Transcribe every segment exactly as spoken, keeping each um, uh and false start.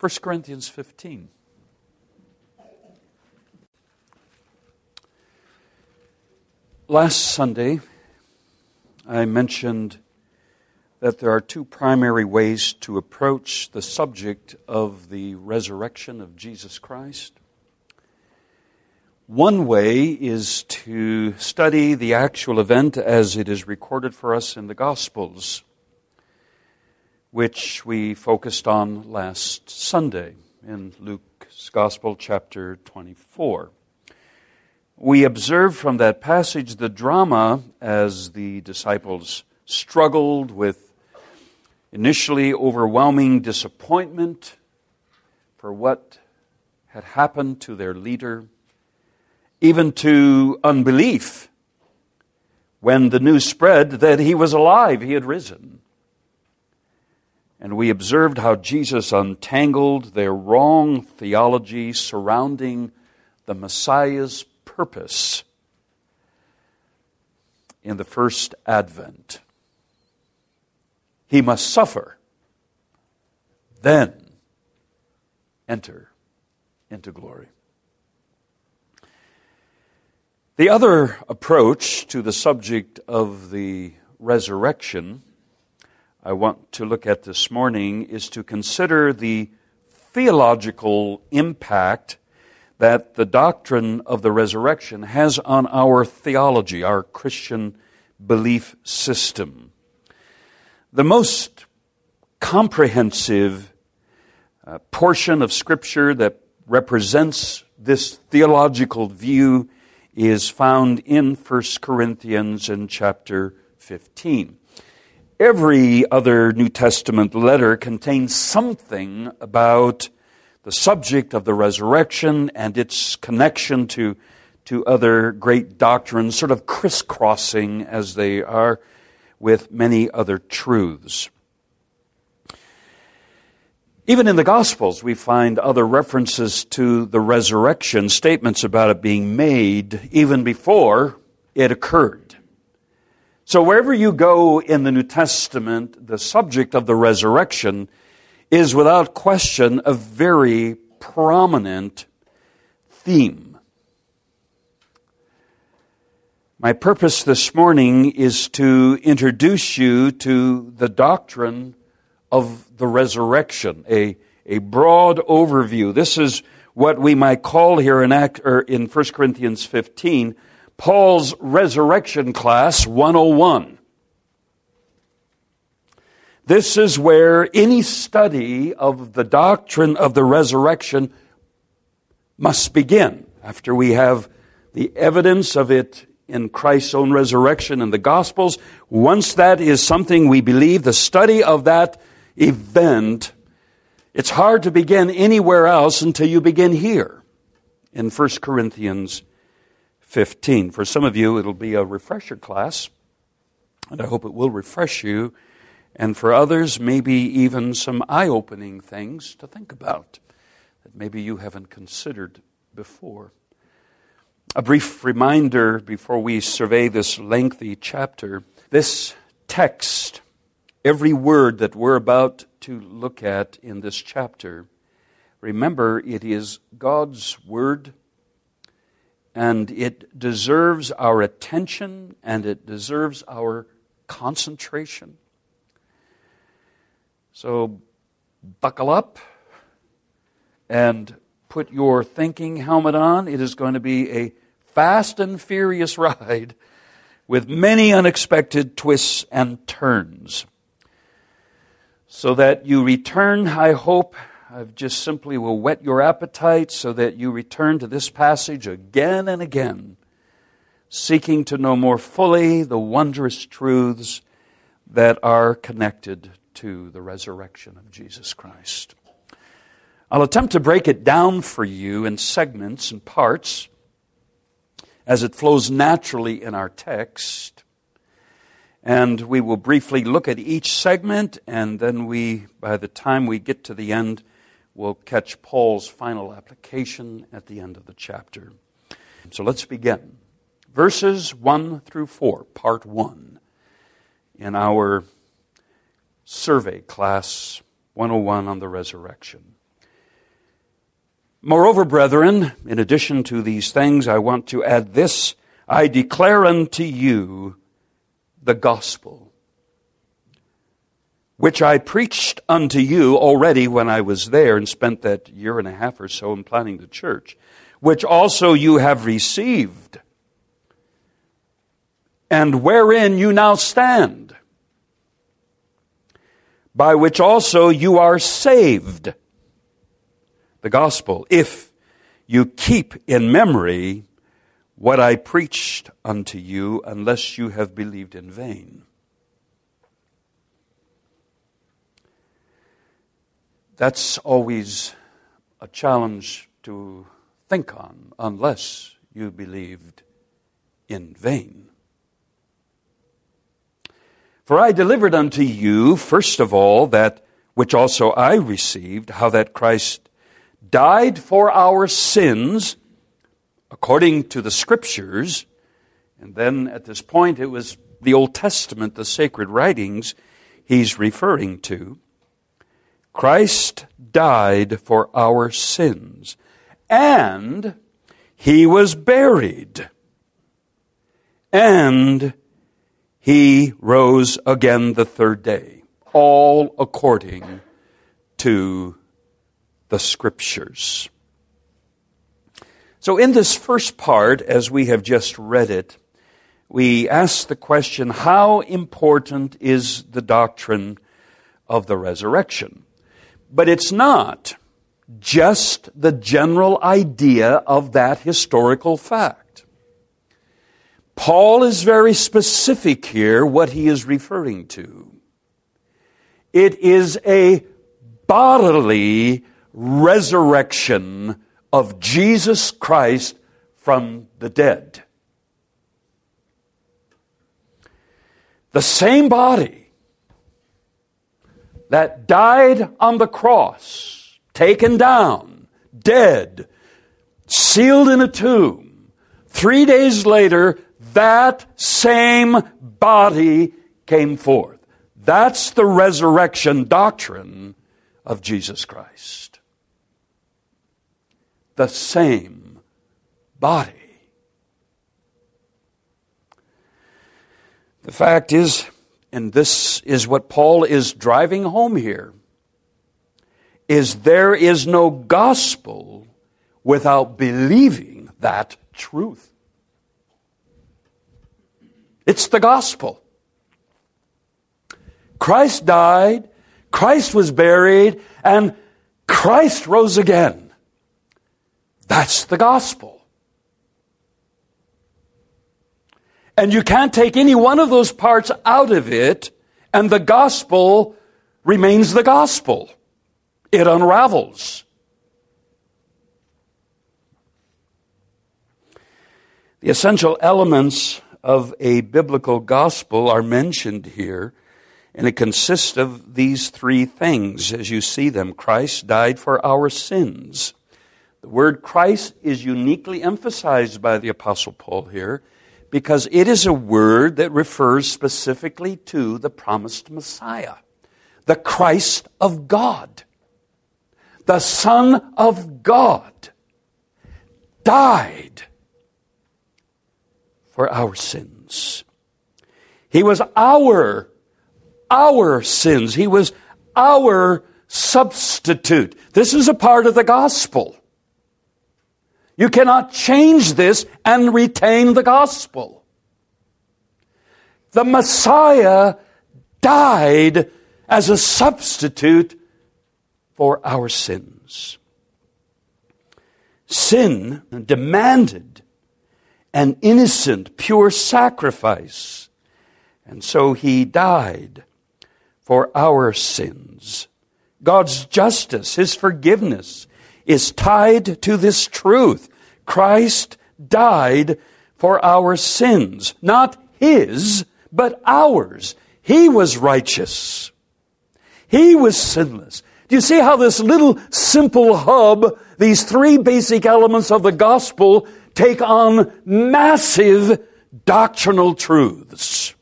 First Corinthians fifteen. Last Sunday, I mentioned that there are two primary ways to approach the subject of the resurrection of Jesus Christ. One way is to study the actual event as it is recorded for us in the Gospels, which we focused on last Sunday in Luke's Gospel, chapter twenty-four. We observed from that passage the drama as the disciples struggled with initially overwhelming disappointment for what had happened to their leader, even to unbelief when the news spread that he was alive, he had risen. And we observed how Jesus untangled their wrong theology surrounding the Messiah's purpose in the first advent. He must suffer, then enter into glory. The other approach to the subject of the resurrection I want to look at this morning is to consider the theological impact that the doctrine of the resurrection has on our theology, our Christian belief system. The most comprehensive uh, portion of Scripture that represents this theological view is found in First Corinthians in chapter fifteen. Every other New Testament letter contains something about the subject of the resurrection and its connection to, to other great doctrines, sort of crisscrossing as they are with many other truths. Even in the Gospels, we find other references to the resurrection, statements about it being made even before it occurred. So wherever you go in the New Testament, the subject of the resurrection is without question a very prominent theme. My purpose this morning is to introduce you to the doctrine of the resurrection, a, a broad overview. This is what we might call here in, Act, or in First Corinthians fifteen, Paul's resurrection class one oh one. This is where any study of the doctrine of the resurrection must begin. After we have the evidence of it in Christ's own resurrection in the Gospels, once that is something we believe, the study of that event, it's hard to begin anywhere else until you begin here in First Corinthians fifteen. For some of you, it'll be a refresher class, and I hope it will refresh you. And for others, maybe even some eye-opening things to think about that maybe you haven't considered before. A brief reminder before we survey this lengthy chapter. This text, every word that we're about to look at in this chapter, remember it is God's word, and it deserves our attention and it deserves our concentration. So buckle up and put your thinking helmet on. It is going to be a fast and furious ride with many unexpected twists and turns. So that you return, I hope, I just simply will whet your appetite so that you return to this passage again and again, seeking to know more fully the wondrous truths that are connected to the resurrection of Jesus Christ. I'll attempt to break it down for you in segments and parts as it flows naturally in our text. And we will briefly look at each segment, and then we, by the time we get to the end, we'll catch Paul's final application at the end of the chapter. So let's begin. Verses one through four, part one, in our survey class one oh one on the resurrection. Moreover, brethren, in addition to these things, I want to add this: I declare unto you the gospel, which I preached unto you already when I was there and spent that year and a half or so in planning the church, which also you have received, and wherein you now stand, by which also you are saved. The gospel, if you keep in memory what I preached unto you, unless you have believed in vain. That's always a challenge to think on, unless you believed in vain. For I delivered unto you, first of all, that which also I received, how that Christ died for our sins, according to the Scriptures. And then at this point, it was the Old Testament, the sacred writings, he's referring to. Christ died for our sins, and he was buried, and he rose again the third day, all according to the Scriptures. So in this first part, as we have just read it, we ask the question, how important is the doctrine of the resurrection? But it's not just the general idea of that historical fact. Paul is very specific here what he is referring to. It is a bodily resurrection of Jesus Christ from the dead. The same body that died on the cross, taken down, dead, sealed in a tomb. Three days later, that same body came forth. That's the resurrection doctrine of Jesus Christ. The same body. The fact is, and this is what Paul is driving home here, is there is no gospel without believing that truth. It's the gospel. Christ died, Christ was buried, and Christ rose again. That's the gospel. And you can't take any one of those parts out of it, and the gospel remains the gospel. It unravels. The essential elements of a biblical gospel are mentioned here, and it consists of these three things as you see them. Christ died for our sins. The word Christ is uniquely emphasized by the Apostle Paul here, because it is a word that refers specifically to the promised Messiah, the Christ of God, the Son of God, died for our sins. He was our, our sins. He was our substitute. This is a part of the gospel. You cannot change this and retain the gospel. The Messiah died as a substitute for our sins. Sin demanded an innocent, pure sacrifice, and so he died for our sins. God's justice, his forgiveness, is tied to this truth. Christ died for our sins. Not his, but ours. He was righteous. He was sinless. Do you see how this little simple hub, these three basic elements of the gospel, take on massive doctrinal truths?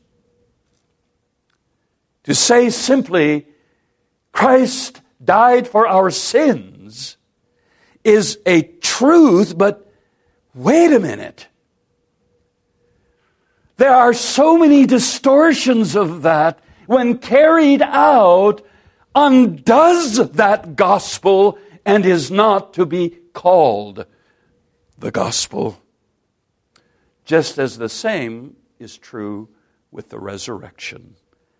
To say simply, Christ died for our sins, is a truth, but wait a minute. There are so many distortions of that when carried out, undoes that gospel and is not to be called the gospel. Just as the same is true with the resurrection.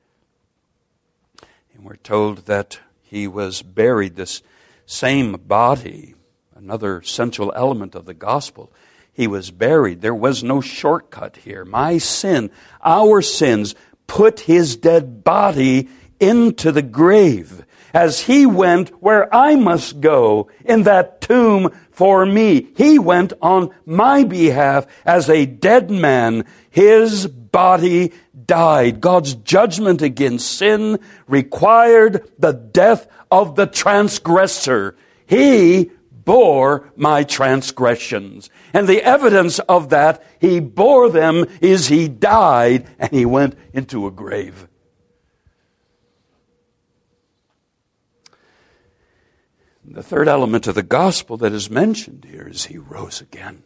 And we're told that he was buried, this same body, another central element of the gospel. He was buried. There was no shortcut here. My sin, our sins, put his dead body into the grave as he went where I must go in that tomb for me. He went on my behalf as a dead man. His body died. God's judgment against sin required the death of the transgressor. He bore my transgressions. And the evidence of that, he bore them, is he died and he went into a grave. The third element of the gospel that is mentioned here is he rose again.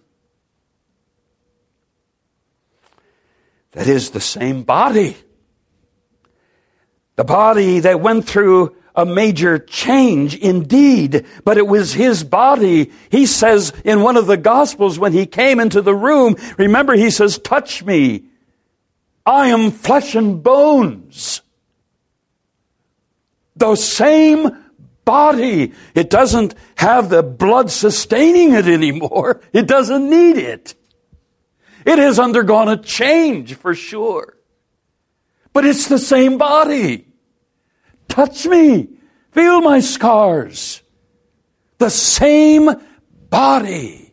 That is the same body. The body that went through a major change indeed, but it was his body. He says in one of the Gospels when he came into the room, remember he says, touch me. I am flesh and bones. The same body. It doesn't have the blood sustaining it anymore. It doesn't need it. It has undergone a change for sure. But it's the same body. Touch me. Feel my scars. The same body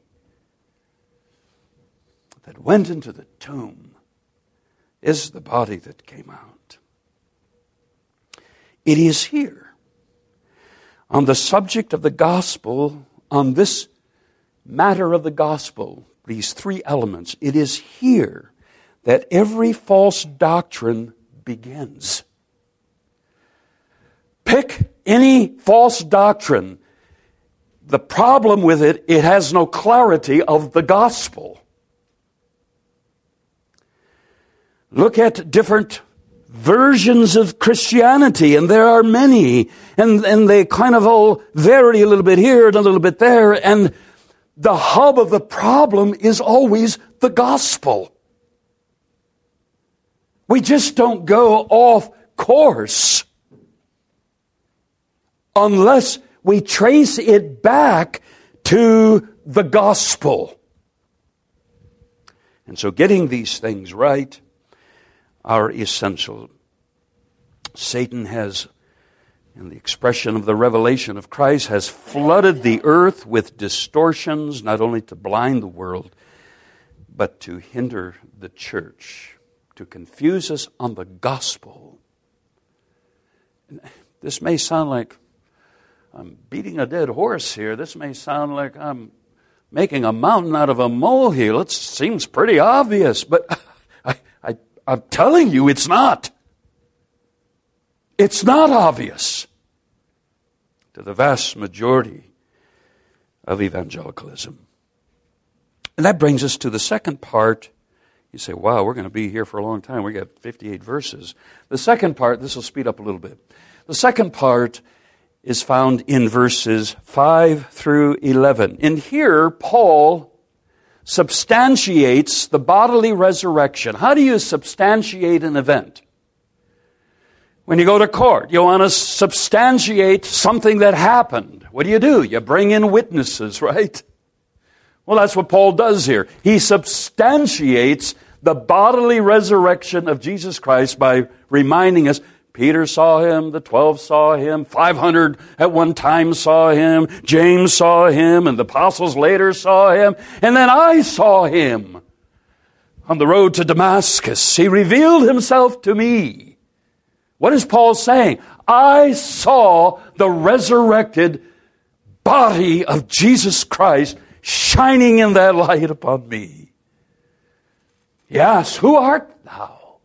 that went into the tomb is the body that came out. It is here, on the subject of the gospel, on this matter of the gospel, these three elements, it is here that every false doctrine begins. Pick any false doctrine. The problem with it, it has no clarity of the gospel. Look at different versions of Christianity, and there are many, and, and they kind of all vary a little bit here and a little bit there, and the hub of the problem is always the gospel. We just don't go off course unless we trace it back to the gospel. And so getting these things right are essential. Satan has, in the expression of the revelation of Christ, has flooded the earth with distortions, not only to blind the world, but to hinder the church, to confuse us on the gospel. This may sound like I'm beating a dead horse here. This may sound like I'm making a mountain out of a molehill. It seems pretty obvious, but I, I, I'm telling you it's not. It's not obvious to the vast majority of evangelicalism. And that brings us to the second part. You say, wow, we're going to be here for a long time. We got fifty-eight verses. The second part, this will speed up a little bit. The second part is found in verses five through eleven. And here, Paul substantiates the bodily resurrection. How do you substantiate an event? When you go to court, you want to substantiate something that happened. What do you do? You bring in witnesses, right? Well, that's what Paul does here. He substantiates the bodily resurrection of Jesus Christ by reminding us, Peter saw him, the twelve saw him, five hundred at one time saw him, James saw him, and the apostles later saw him, and then I saw him on the road to Damascus. He revealed himself to me. What is Paul saying? I saw the resurrected body of Jesus Christ shining in that light upon me. Yes, who art thou?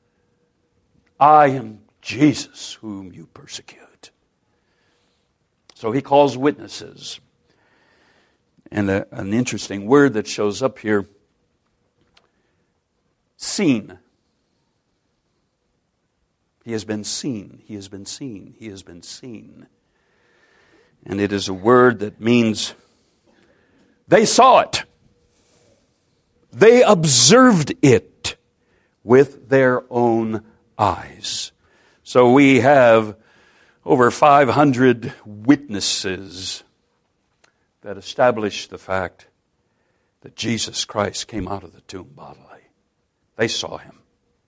I am Jesus, whom you persecute. So he calls witnesses. And a, an interesting word that shows up here, seen. He has been seen. He has been seen. He has been seen. And it is a word that means they saw it. They observed it with their own eyes. So we have over five hundred witnesses that establish the fact that Jesus Christ came out of the tomb bodily. They saw him.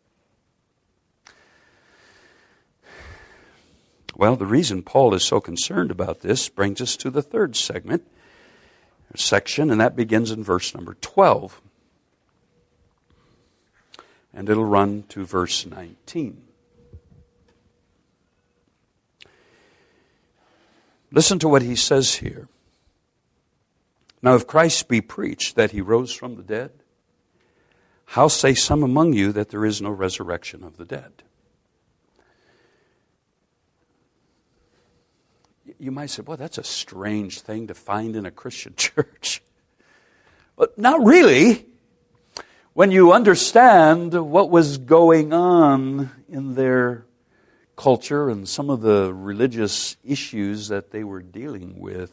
Well, the reason Paul is so concerned about this brings us to the third segment, section, and that begins in verse number twelve. And it'll run to verse nineteen. Listen to what he says here. Now, if Christ be preached that he rose from the dead, how say some among you that there is no resurrection of the dead? You might say, well, that's a strange thing to find in a Christian church. But not really. When you understand what was going on in their culture and some of the religious issues that they were dealing with.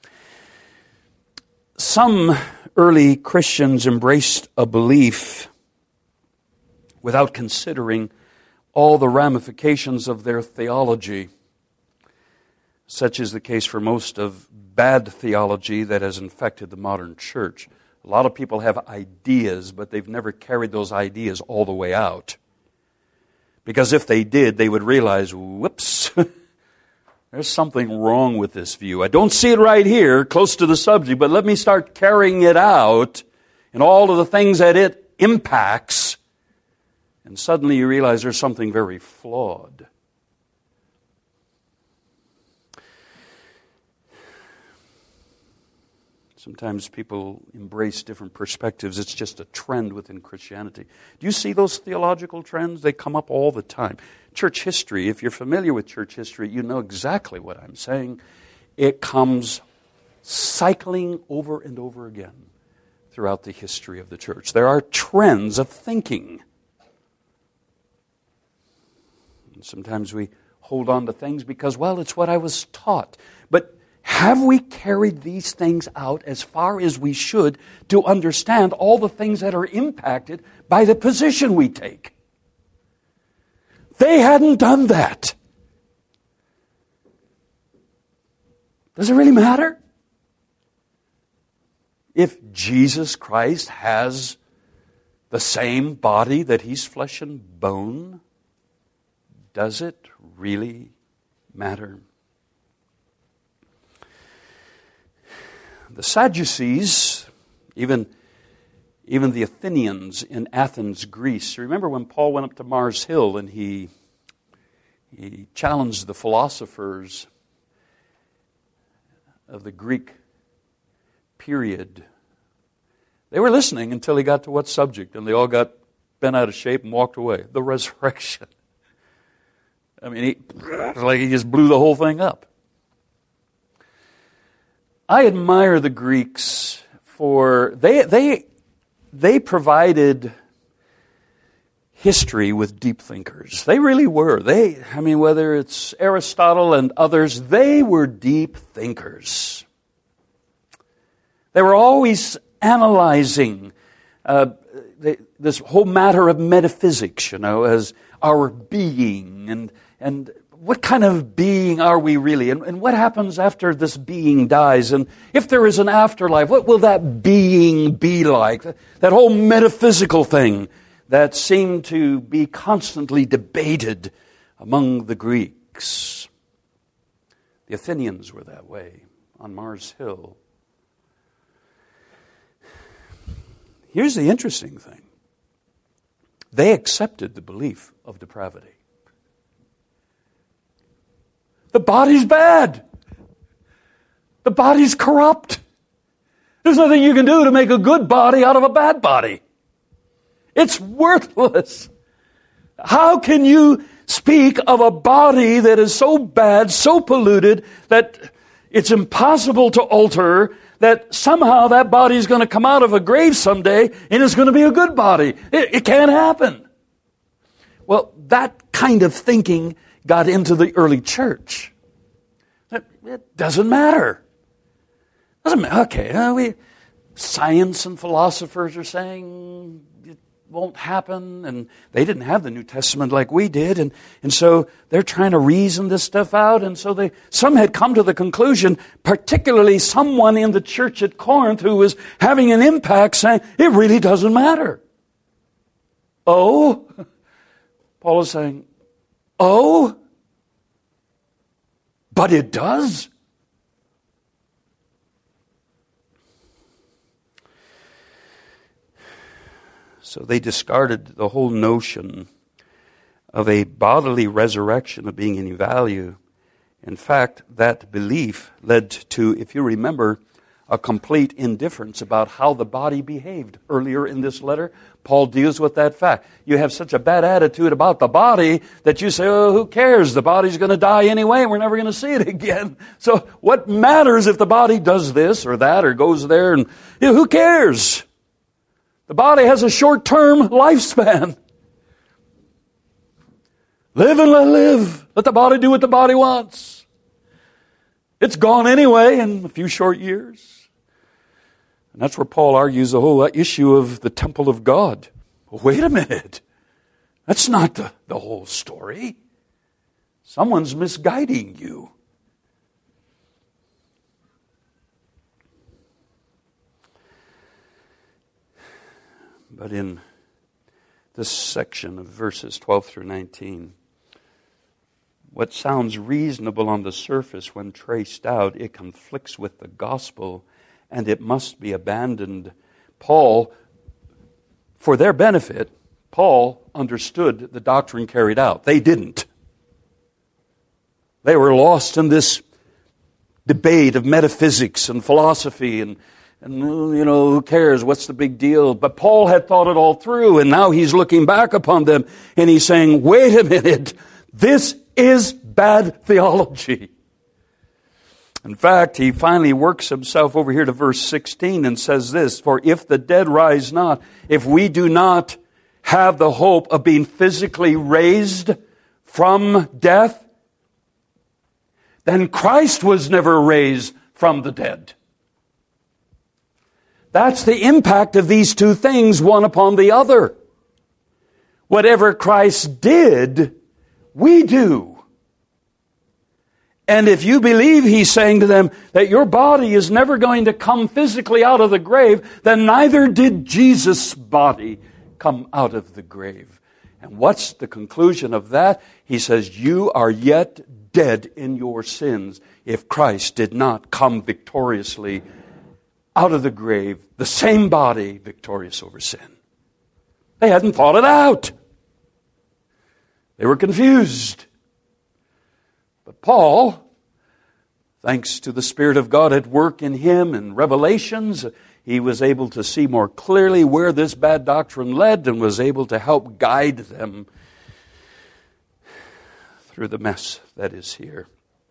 Some early Christians embraced a belief without considering all the ramifications of their theology. Such is the case for most of bad theology that has infected the modern church. A lot of people have ideas, but they've never carried those ideas all the way out. Because if they did, they would realize, whoops, there's something wrong with this view. I don't see it right here, close to the subject, but let me start carrying it out and all of the things that it impacts. And suddenly you realize there's something very flawed. Sometimes people embrace different perspectives. It's just a trend within Christianity. Do you see those theological trends? They come up all the time. Church history, if you're familiar with church history, you know exactly what I'm saying. It comes cycling over and over again throughout the history of the church. There are trends of thinking. And sometimes we hold on to things because, well, it's what I was taught. But have we carried these things out as far as we should to understand all the things that are impacted by the position we take? They hadn't done that. Does it really matter? If Jesus Christ has the same body that he's flesh and bone, does it really matter? The Sadducees, even, even the Athenians in Athens, Greece. Remember when Paul went up to Mars Hill and he, he challenged the philosophers of the Greek period. They were listening until he got to what subject, and they all got bent out of shape and walked away. The resurrection. I mean, he, it's like he just blew the whole thing up. I admire the Greeks for, they, they, they provided history with deep thinkers. They really were. They, I mean, whether it's Aristotle and others, they were deep thinkers. They were always analyzing uh, they, this whole matter of metaphysics, you know, as our being and and what kind of being are we really? And, and what happens after this being dies? And if there is an afterlife, what will that being be like? That whole metaphysical thing that seemed to be constantly debated among the Greeks. The Athenians were that way on Mars Hill. Here's the interesting thing. They accepted the belief of depravity. The body's bad. The body's corrupt. There's nothing you can do to make a good body out of a bad body. It's worthless. How can you speak of a body that is so bad, so polluted, that it's impossible to alter, that somehow that body is going to come out of a grave someday and it's going to be a good body. It, it can't happen. Well, that kind of thinking got into the early church. It, it doesn't matter. Doesn't matter. Okay, uh, we, science and philosophers are saying it won't happen, and they didn't have the New Testament like we did, and, and so they're trying to reason this stuff out, and so they some had come to the conclusion, particularly someone in the church at Corinth who was having an impact, saying, it really doesn't matter. Oh? Paul is saying, oh? But it does? So they discarded the whole notion of a bodily resurrection of being any value. In fact, that belief led to, if you remember, a complete indifference about how the body behaved. Earlier in this letter, Paul deals with that fact. You have such a bad attitude about the body that you say, oh, who cares? The body's going to die anyway, and we're never going to see it again. So what matters if the body does this or that or goes there? And you know, who cares? The body has a short-term lifespan. Live and let live. Let the body do what the body wants. It's gone anyway in a few short years. And that's where Paul argues the whole issue of the temple of God. Well, wait a minute. That's not the, the whole story. Someone's misguiding you. But in this section of verses twelve through nineteen, what sounds reasonable on the surface when traced out, it conflicts with the gospel and it must be abandoned. Paul, for their benefit, Paul understood the doctrine carried out. They didn't. They were lost in this debate of metaphysics and philosophy and And, you know, who cares? What's the big deal? But Paul had thought it all through, and now he's looking back upon them, and he's saying, wait a minute, this is bad theology. In fact, he finally works himself over here to verse sixteen and says this, for if the dead rise not, if we do not have the hope of being physically raised from death, then Christ was never raised from the dead. That's the impact of these two things, one upon the other. Whatever Christ did, we do. And if you believe he's saying to them that your body is never going to come physically out of the grave, then neither did Jesus' body come out of the grave. And what's the conclusion of that? He says, you are yet dead in your sins if Christ did not come victoriously out of the grave, the same body victorious over sin. They hadn't thought it out. They were confused. But Paul, thanks to the Spirit of God at work in him and revelations, he was able to see more clearly where this bad doctrine led and was able to help guide them through the mess that is here.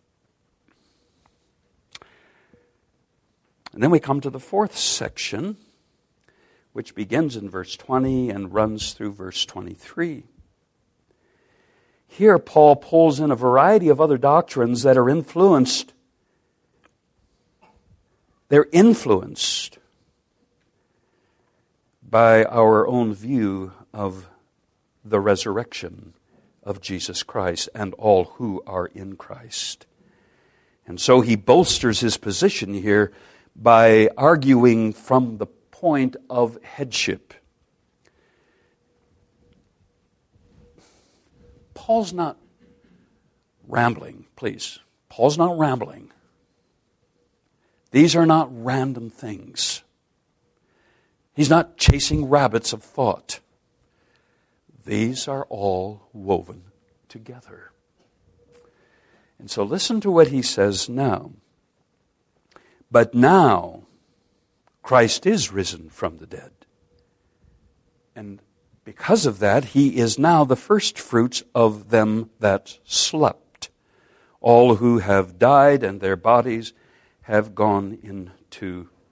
And then we come to the fourth section, which begins in verse twenty and runs through verse twenty-three. Here Paul pulls in a variety of other doctrines that are influenced. They're influenced by our own view of the resurrection of Jesus Christ and all who are in Christ. And so he bolsters his position here by arguing from the point of headship. Paul's not rambling, please. Paul's not rambling. These are not random things. He's not chasing rabbits of thought. These are all woven together. And so listen to what he says now. But now, Christ is risen from the dead. And because of that, he is now the first fruits of them that slept. All who have died and their bodies have gone into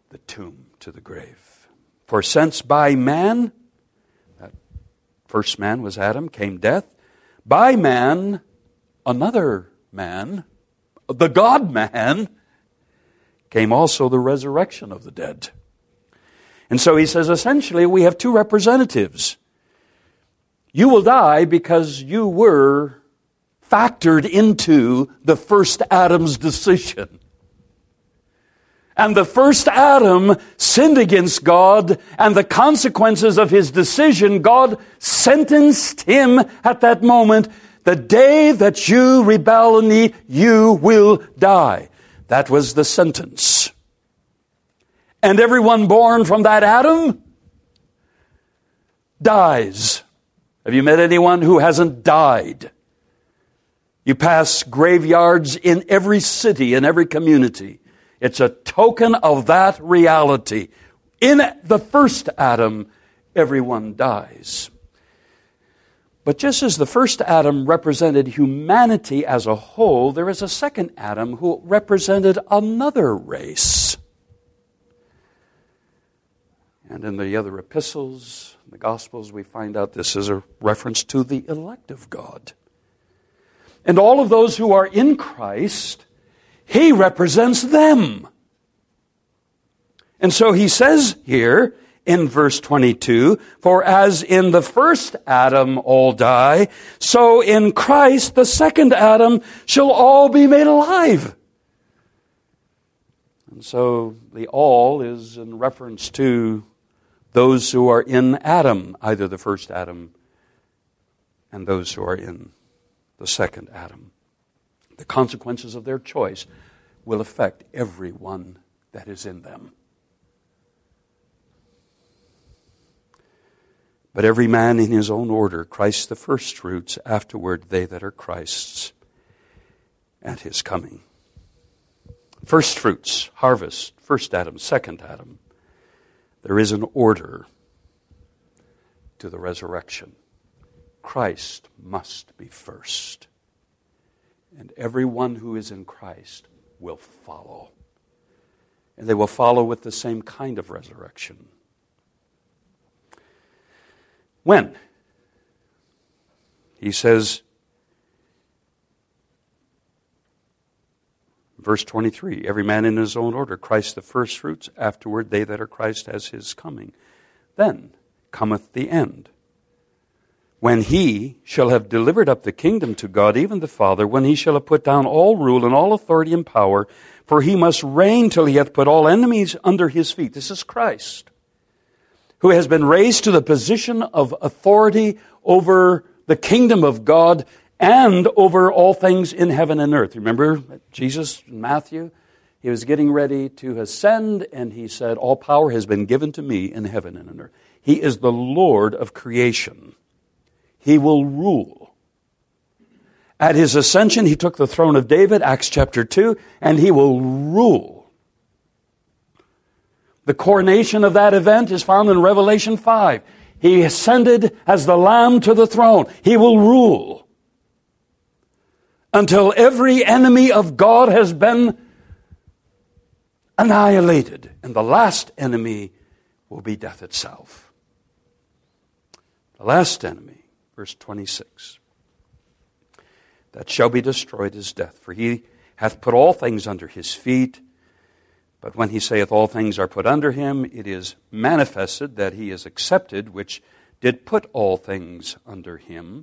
the tomb to the grave. For since by man, that first man was Adam, came death, by man, another man, the God-man, came also the resurrection of the dead. And so he says, essentially, we have two representatives. You will die because you were factored into the first Adam's decision. And the first Adam sinned against God, and the consequences of his decision, God sentenced him at that moment, the day that you rebel in me, you will die. That was the sentence. And everyone born from that Adam dies. Have you met anyone who hasn't died? You pass graveyards in every city, in every community. It's a token of that reality. In the first Adam, everyone dies. But just as the first Adam represented humanity as a whole, there is a second Adam who represented another race. And in the other epistles, the Gospels, we find out this is a reference to the elect of God. And all of those who are in Christ, He represents them. And so he says here in verse twenty-two, for as in the first Adam all die, so in Christ the second Adam shall all be made alive. And so the all is in reference to those who are in Adam, either the first Adam and those who are in the second Adam. The consequences of their choice will affect everyone that is in them. But every man in his own order, Christ the first fruits, afterward they that are Christ's at his coming. First fruits, harvest, first Adam, second Adam. There is an order to the resurrection. Christ must be first. And everyone who is in Christ will follow. And they will follow with the same kind of resurrection. When? He says, verse twenty-three, every man in his own order, Christ the first fruits, afterward they that are Christ as his coming. Then cometh the end, when he shall have delivered up the kingdom to God, even the Father, when he shall have put down all rule and all authority and power, for he must reign till he hath put all enemies under his feet. This is Christ, who has been raised to the position of authority over the kingdom of God and over all things in heaven and earth. Remember Jesus in Matthew? He was getting ready to ascend, and he said, all power has been given to me in heaven and on earth. He is the Lord of creation. He will rule. At his ascension, he took the throne of David, Acts chapter two, and he will rule. The coronation of that event is found in Revelation five. He ascended as the Lamb to the throne. He will rule until every enemy of God has been annihilated. And the last enemy will be death itself. The last enemy, verse twenty-six, that shall be destroyed is death. For he hath put all things under his feet. But when he saith all things are put under him, it is manifested that he is accepted, which did put all things under him.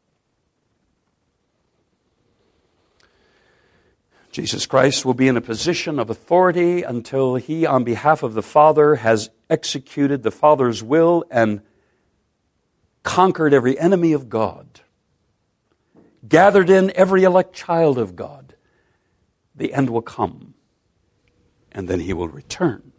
Jesus Christ will be in a position of authority until he, on behalf of the Father, has executed the Father's will and conquered every enemy of God, gathered in every elect child of God. The end will come, and then he will return.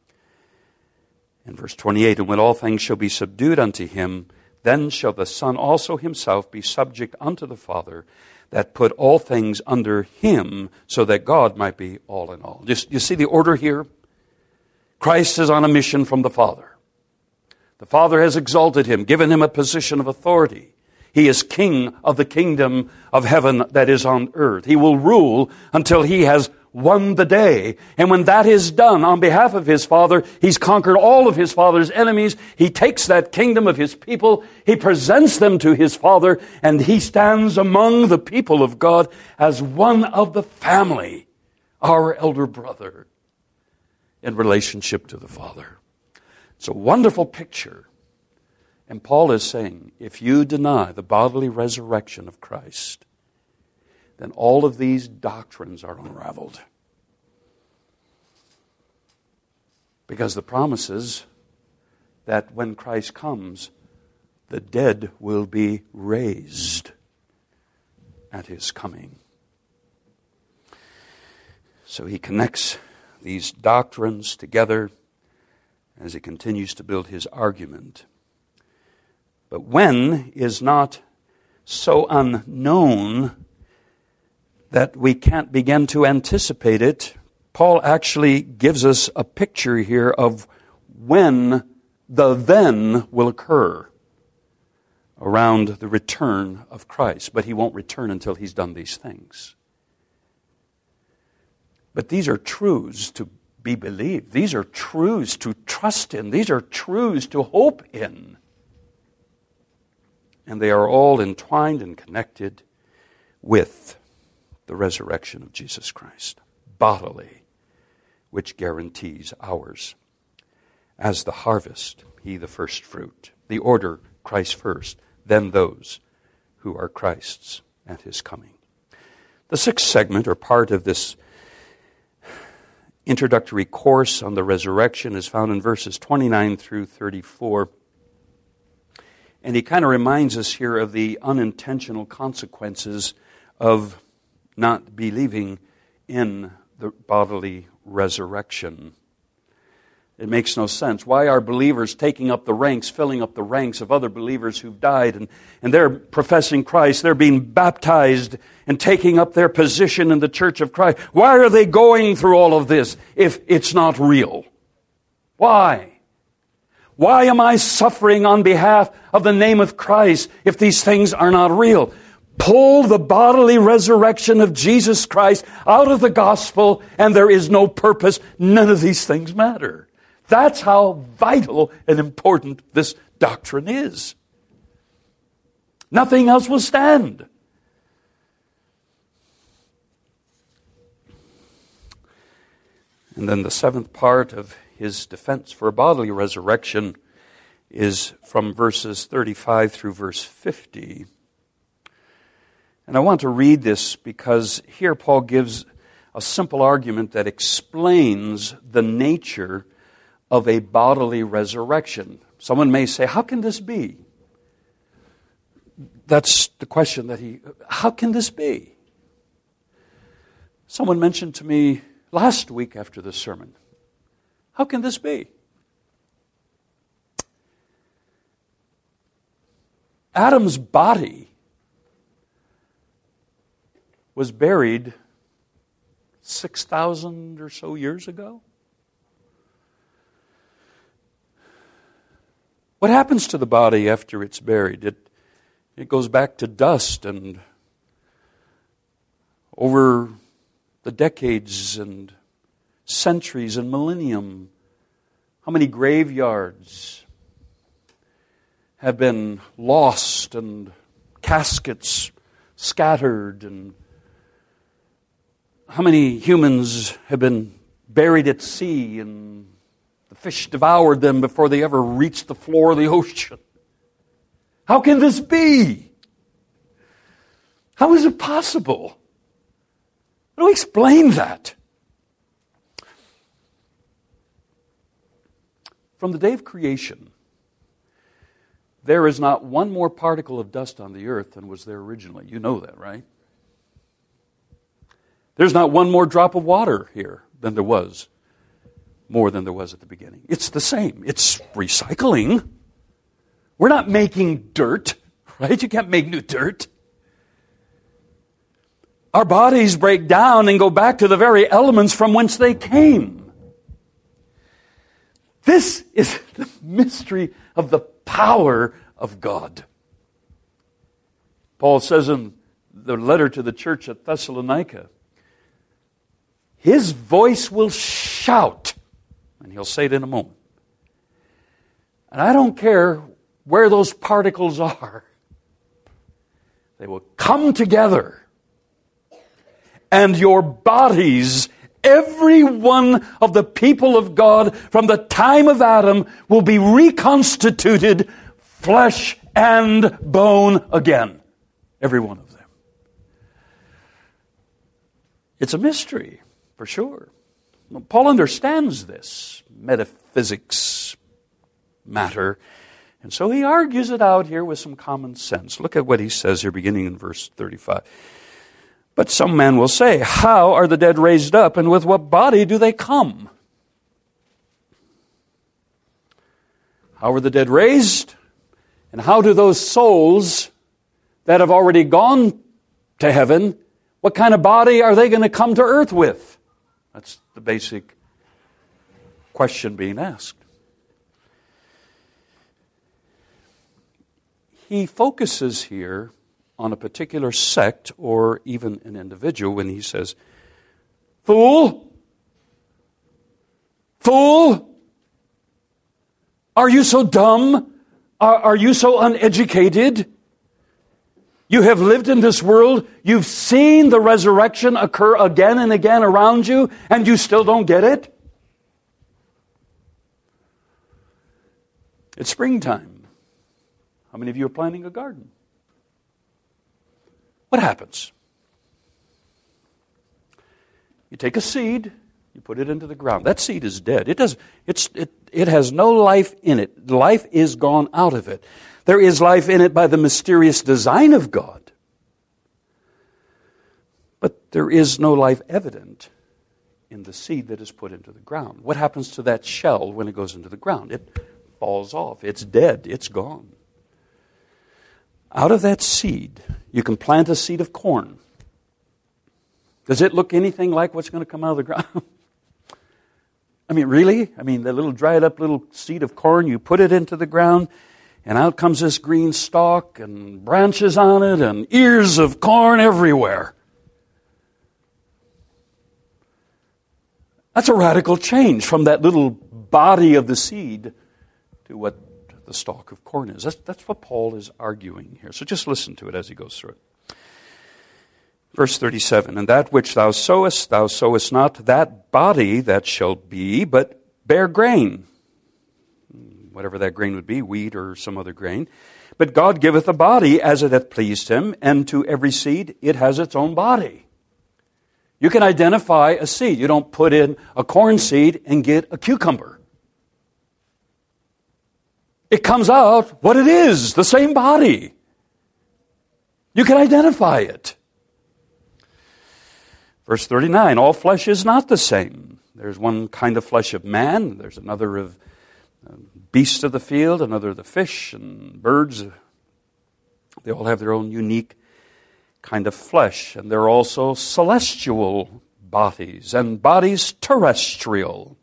In verse twenty-eight, and when all things shall be subdued unto him, then shall the Son also himself be subject unto the Father, that put all things under him, so that God might be all in all. Just, you see the order here? Christ is on a mission from the Father. The Father has exalted him, given him a position of authority. He is king of the kingdom of heaven that is on earth. He will rule until he has won the day. And when that is done on behalf of his Father, he's conquered all of his Father's enemies. He takes that kingdom of his people, he presents them to his Father, and he stands among the people of God as one of the family, our elder brother, in relationship to the Father. It's a wonderful picture. And Paul is saying, if you deny the bodily resurrection of Christ, then all of these doctrines are unraveled. Because the promise is that when Christ comes, the dead will be raised at his coming. So he connects these doctrines together as he continues to build his argument. But when is not so unknown that we can't begin to anticipate it. Paul actually gives us a picture here of when the then will occur around the return of Christ. But he won't return until he's done these things. But these are truths to be believed. These are truths to trust in. These are truths to hope in. And they are all entwined and connected with the resurrection of Jesus Christ, bodily, which guarantees ours. As the harvest, he the first fruit. The order, Christ first, then those who are Christ's at his coming. The sixth segment, or part of this introductory course on the resurrection, is found in verses twenty-nine through thirty-four. And he kind of reminds us here of the unintentional consequences of not believing in the bodily resurrection. It makes no sense. Why are believers taking up the ranks, filling up the ranks of other believers who've died, and, and they're professing Christ, they're being baptized and taking up their position in the church of Christ? Why are they going through all of this if it's not real? Why? Why am I suffering on behalf of the name of Christ if these things are not real? Pull the bodily resurrection of Jesus Christ out of the gospel and there is no purpose. None of these things matter. That's how vital and important this doctrine is. Nothing else will stand. And then the seventh part of his defense for bodily resurrection is from verses thirty-five through verse fifty. And I want to read this because here Paul gives a simple argument that explains the nature of a bodily resurrection. Someone may say, how can this be? That's the question that he, how can this be? Someone mentioned to me last week after the sermon, how can this be? Adam's body was buried six thousand or so years ago. What happens to the body after it's buried? It, it goes back to dust, and over the decades and centuries and millennium, how many graveyards have been lost and caskets scattered, and how many humans have been buried at sea and the fish devoured them before they ever reached the floor of the ocean? How can this be? How is it possible? How do we explain that? From the day of creation, there is not one more particle of dust on the earth than was there originally. You know that, right? There's not one more drop of water here than there was, more than there was at the beginning. It's the same. It's recycling. We're not making dirt, right? You can't make new dirt. Our bodies break down and go back to the very elements from whence they came. This is the mystery of the power of God. Paul says in the letter to the church at Thessalonica, His voice will shout, and He'll say it in a moment. And I don't care where those particles are. They will come together. And your bodies, every one of the people of God from the time of Adam, will be reconstituted flesh and bone again. Every one of them. It's a mystery, for sure. Paul understands this metaphysics matter, and so he argues it out here with some common sense. Look at what he says here, beginning in verse thirty-five. But some men will say, how are the dead raised up, and with what body do they come? How are the dead raised? And how do those souls that have already gone to heaven, what kind of body are they going to come to earth with? That's the basic question being asked. He focuses here on a particular sect or even an individual when he says, Fool! Fool! Are you so dumb? Are, are you so uneducated? You have lived in this world, you've seen the resurrection occur again and again around you, and you still don't get it? It's springtime. How many of you are planting a garden? What happens? You take a seed, you put it into the ground. That seed is dead. It does. It's it. It has no life in it. Life is gone out of it. There is life in it by the mysterious design of God, but there is no life evident in the seed that is put into the ground. What happens to that shell when it goes into the ground? It falls off. It's dead. It's gone. Out of that seed, you can plant a seed of corn. Does it look anything like what's going to come out of the ground? I mean, really? I mean, the little dried up little seed of corn, you put it into the ground, and out comes this green stalk and branches on it and ears of corn everywhere. That's a radical change from that little body of the seed to what the stalk of corn is. That's, that's what Paul is arguing here. So just listen to it as he goes through it. Verse thirty-seven, and that which thou sowest, thou sowest not that body that shall be, but bear grain. Whatever that grain would be, wheat or some other grain. But God giveth a body as it hath pleased him, and to every seed it has its own body. You can identify a seed. You don't put in a corn seed and get a cucumber. It comes out what it is, the same body. You can identify it. Verse thirty-nine, all flesh is not the same. There's one kind of flesh of man, there's another of beasts of the field, another of the fish and birds. They all have their own unique kind of flesh. And there are also celestial bodies and bodies terrestrial.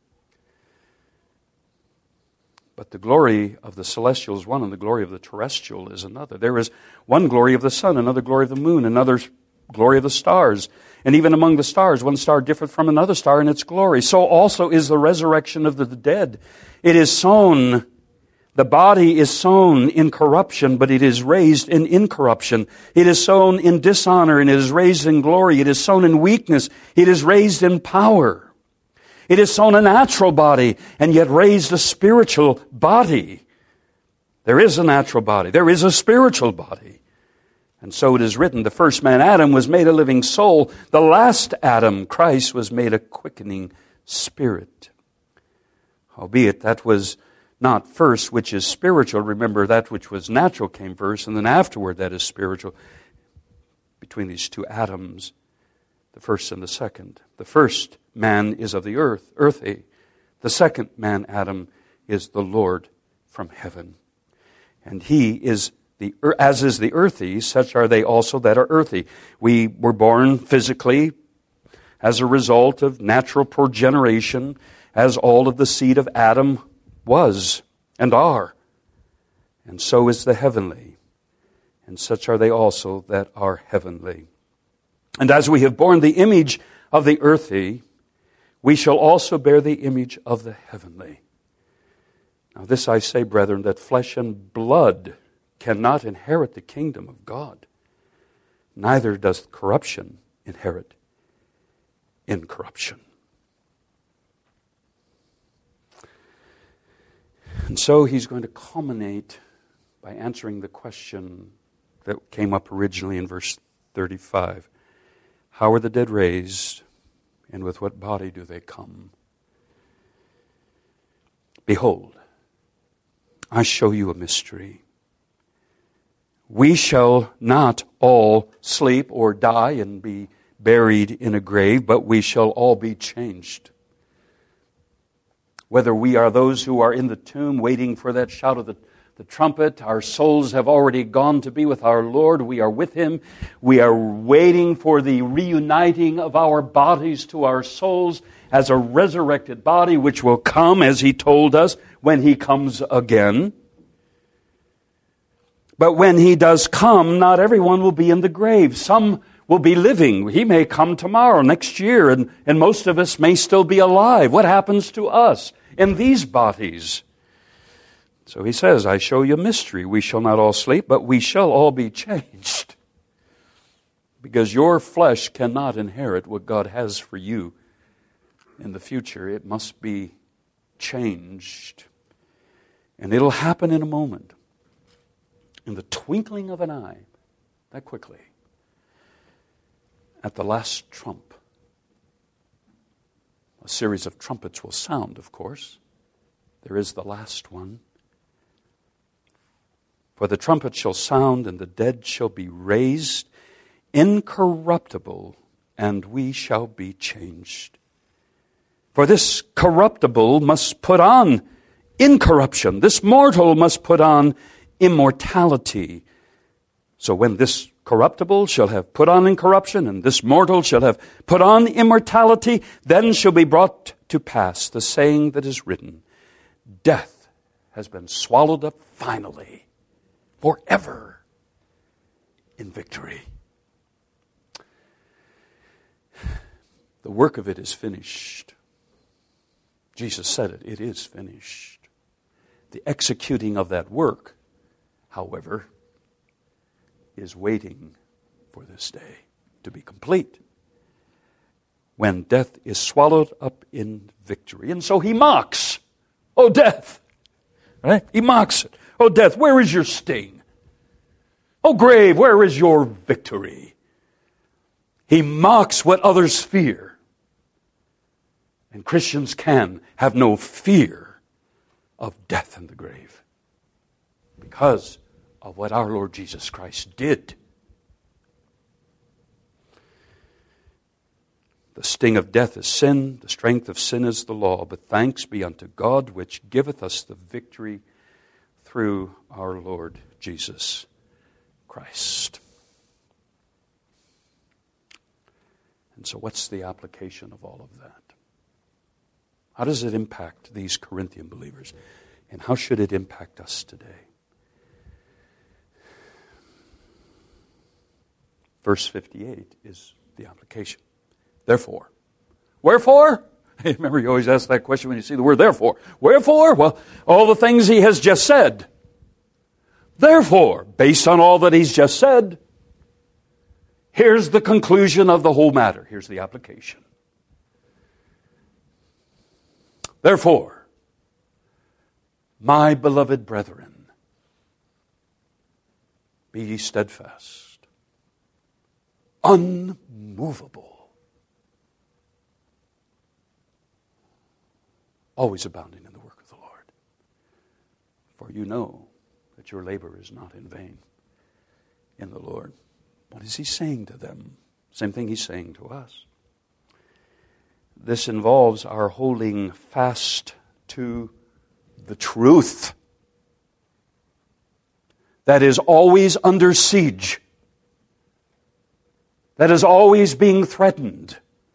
But the glory of the celestial is one, and the glory of the terrestrial is another. There is one glory of the sun, another glory of the moon, another glory of the stars. And even among the stars, one star differeth from another star in its glory. So also is the resurrection of the dead. It is sown, the body is sown in corruption, but it is raised in incorruption. It is sown in dishonor, and it is raised in glory. It is sown in weakness. It is raised in power. It is sown a natural body, and yet raised a spiritual body. There is a natural body. There is a spiritual body. And so it is written, the first man, Adam, was made a living soul. The last Adam, Christ, was made a quickening spirit. Howbeit, that was not first which is spiritual. Remember, that which was natural came first, and then afterward that is spiritual. Between these two Adams, the first and the second. The first man is of the earth, earthy. The second man, Adam, is the Lord from heaven. And he is the, as is the earthy, such are they also that are earthy. We were born physically as a result of natural progeneration, as all of the seed of Adam was and are. And so is the heavenly. And such are they also that are heavenly. And as we have borne the image of the earthy, we shall also bear the image of the heavenly. Now this I say, brethren, that flesh and blood cannot inherit the kingdom of God, neither does corruption inherit incorruption. And so he's going to culminate by answering the question that came up originally in verse thirty-five. How are the dead raised, and with what body do they come? Behold, I show you a mystery. We shall not all sleep or die and be buried in a grave, but we shall all be changed. Whether we are those who are in the tomb waiting for that shout of the, the trumpet, our souls have already gone to be with our Lord. We are with Him. We are waiting for the reuniting of our bodies to our souls as a resurrected body, which will come, as He told us, when He comes again. But when He does come, not everyone will be in the grave. Some will be living. He may come tomorrow, next year, and, and most of us may still be alive. What happens to us in these bodies? So he says, I show you a mystery. We shall not all sleep, but we shall all be changed. Because your flesh cannot inherit what God has for you in the future. It must be changed. And it'll happen in a moment. In the twinkling of an eye, that quickly. At the last trump. A series of trumpets will sound, of course. There is the last one. For the trumpet shall sound, and the dead shall be raised incorruptible, and we shall be changed. For this corruptible must put on incorruption. This mortal must put on immortality. So when this corruptible shall have put on incorruption, and this mortal shall have put on immortality, then shall be brought to pass the saying that is written, death has been swallowed up finally, forever, in victory. The work of it is finished. Jesus said it, it is finished. The executing of that work, however, is waiting for this day to be complete, when death is swallowed up in victory. And so he mocks, oh death, right? He mocks it. Oh death, where is your sting? Oh grave, where is your victory? He mocks what others fear. And Christians can have no fear of death and the grave because of what our Lord Jesus Christ did. The sting of death is sin, the strength of sin is the law, but thanks be unto God which giveth us the victory through our Lord Jesus Christ. And so what's the application of all of that? How does it impact these Corinthian believers? And how should it impact us today? Verse fifty-eight is the application. Therefore. Wherefore? Remember, you always ask that question when you see the word therefore. Wherefore? Well, all the things he has just said. Therefore, based on all that he's just said, here's the conclusion of the whole matter. Here's the application. Therefore, my beloved brethren, be ye steadfast, unmovable, always abounding in the work of the Lord. For you know that your labor is not in vain in the Lord. What is he saying to them? Same thing he's saying to us. This involves our holding fast to the truth that is always under siege, that is always being threatened,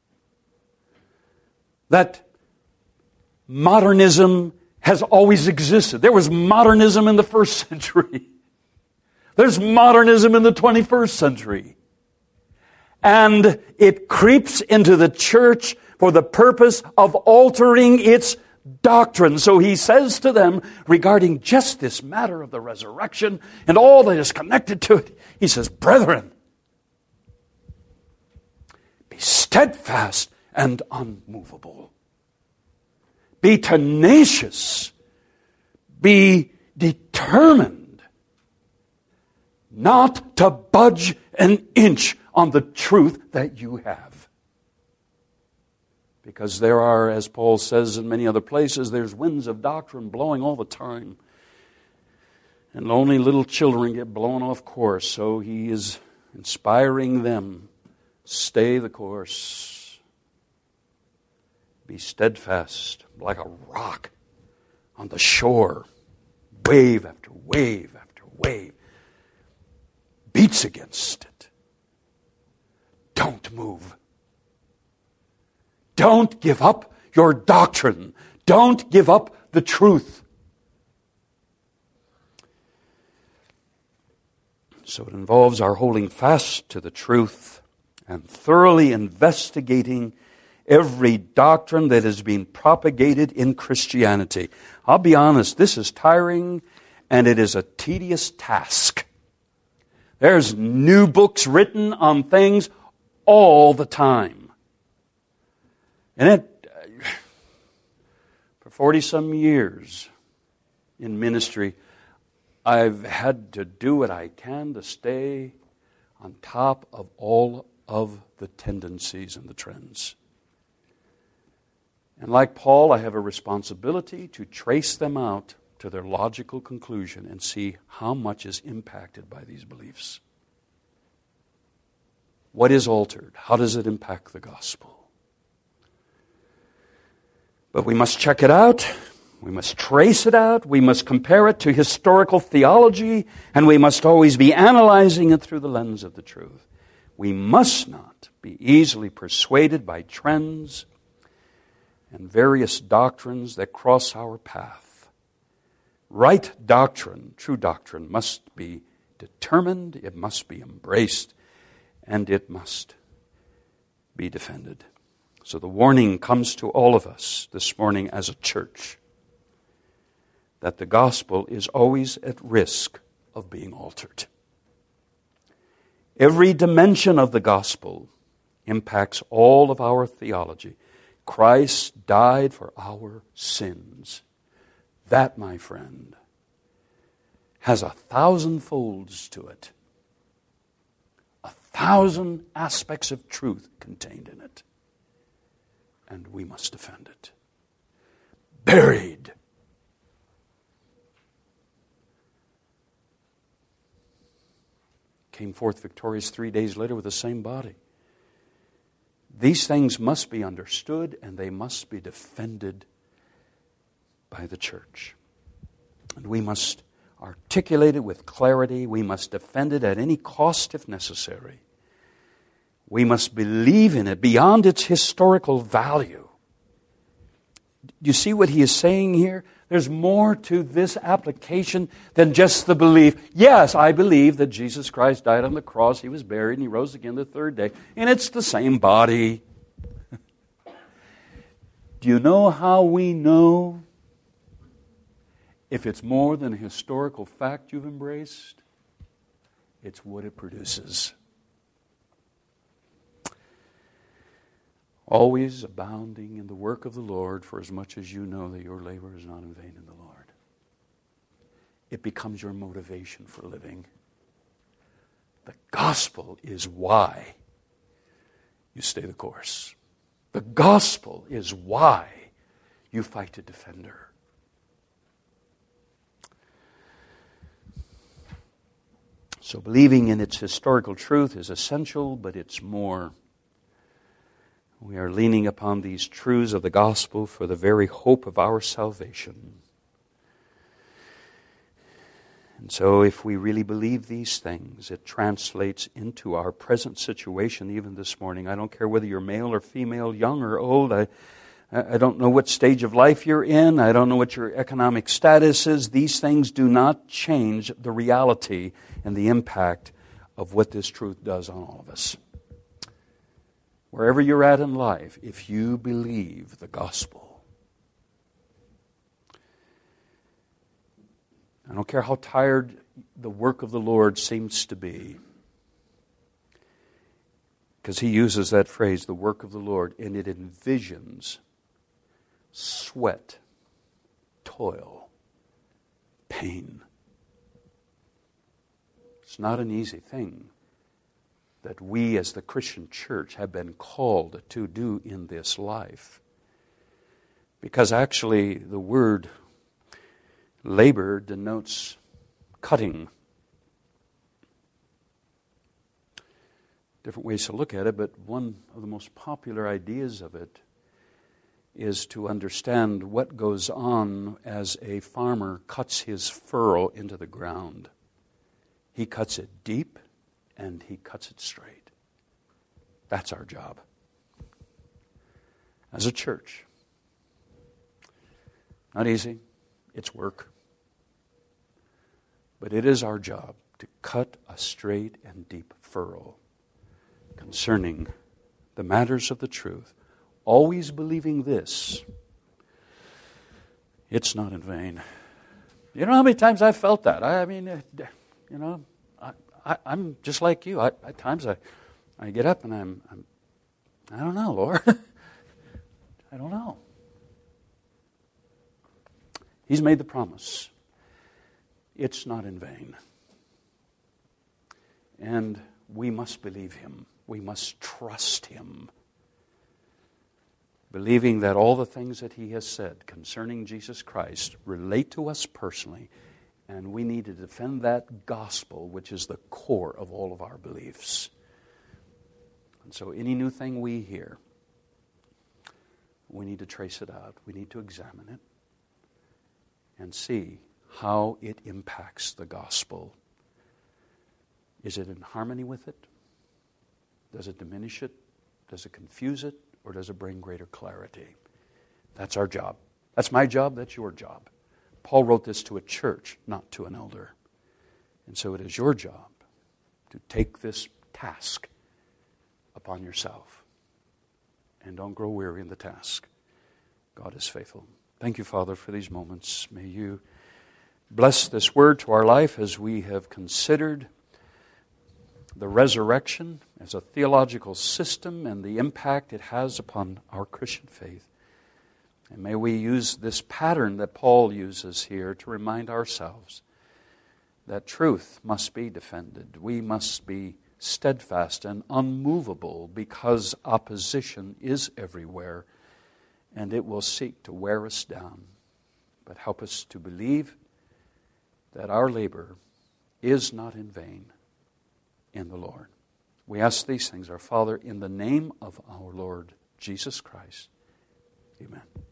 that modernism has always existed. There was modernism in the first century. There's modernism in the twenty-first century. And it creeps into the church for the purpose of altering its doctrine. So he says to them regarding just this matter of the resurrection and all that is connected to it, he says, brethren, be steadfast and unmovable. Be tenacious. Be determined not to budge an inch on the truth that you have. Because there are, as Paul says in many other places, there's winds of doctrine blowing all the time. And only little children get blown off course. So he is inspiring them. Stay the course. Be steadfast like a rock on the shore. Wave after wave after wave beats against it. Don't move. Don't give up your doctrine. Don't give up the truth. So it involves our holding fast to the truth and thoroughly investigating every doctrine that is being propagated in Christianity. I'll be honest, this is tiring and it is a tedious task. There's new books written on things all the time. And it, for forty-some years in ministry, I've had to do what I can to stay on top of all of the tendencies and the trends. And like Paul, I have a responsibility to trace them out to their logical conclusion and see how much is impacted by these beliefs. What is altered? How does it impact the gospel? But we must check it out. We must trace it out. We must compare it to historical theology. And we must always be analyzing it through the lens of the truth. We must not be easily persuaded by trends and various doctrines that cross our path. Right doctrine, true doctrine, must be determined, it must be embraced, and it must be defended. So the warning comes to all of us this morning as a church that the gospel is always at risk of being altered. Every dimension of the gospel impacts all of our theology. Christ died for our sins. That, my friend, has a thousand folds to it. A thousand aspects of truth contained in it. And we must defend it. Buried. Came forth victorious three days later with the same body. These things must be understood and they must be defended by the church. And we must articulate it with clarity. We must defend it at any cost if necessary. We must believe in it beyond its historical value. Do you see what he is saying here? There's more to this application than just the belief. Yes, I believe that Jesus Christ died on the cross, He was buried, and He rose again the third day. And it's the same body. Do you know how we know if it's more than a historical fact you've embraced? It's what it produces. Always abounding in the work of the Lord, for as much as you know that your labor is not in vain in the Lord. It becomes your motivation for living. The gospel is why you stay the course. The gospel is why you fight to defend her. So believing in its historical truth is essential, but it's more. We are leaning upon these truths of the gospel for the very hope of our salvation. And so if we really believe these things, it translates into our present situation even this morning. I don't care whether you're male or female, young or old. I, I don't know what stage of life you're in. I don't know what your economic status is. These things do not change the reality and the impact of what this truth does on all of us. wherever you're at in life, if you believe the gospel. I don't care how tired the work of the Lord seems to be, because he uses that phrase, the work of the Lord, and it envisions sweat, toil, pain. It's not an easy thing that we as the Christian church have been called to do in this life. Because actually the word labor denotes cutting. Different ways to look at it, but one of the most popular ideas of it is to understand what goes on as a farmer cuts his furrow into the ground. He cuts it deep and he cuts it straight. That's our job as a church. Not easy. It's work. But it is our job to cut a straight and deep furrow concerning the matters of the truth, always believing this: it's not in vain. You know how many times I've felt that? I, I mean, uh, you know, I, I, I'm just like you. I, at times I, I get up and I'm, I'm, I don't know, Lord. I don't know. He's made the promise. It's not in vain. And we must believe Him. We must trust Him. Believing that all the things that He has said concerning Jesus Christ relate to us personally, and we need to defend that gospel, which is the core of all of our beliefs. And so any new thing we hear, we need to trace it out. We need to examine it and see how it impacts the gospel. Is it in harmony with it? Does it diminish it? Does it confuse it? Or does it bring greater clarity? That's our job. That's my job. That's your job. Paul wrote this to a church, not to an elder. And so it is your job to take this task upon yourself. And don't grow weary in the task. God is faithful. Thank you, Father, for these moments. May you bless this word to our life as we have considered the resurrection as a theological system and the impact it has upon our Christian faith. And may we use this pattern that Paul uses here to remind ourselves that truth must be defended. We must be steadfast and unmovable because opposition is everywhere and it will seek to wear us down. But help us to believe that our labor is not in vain in the Lord. We ask these things, our Father, in the name of our Lord Jesus Christ. Amen.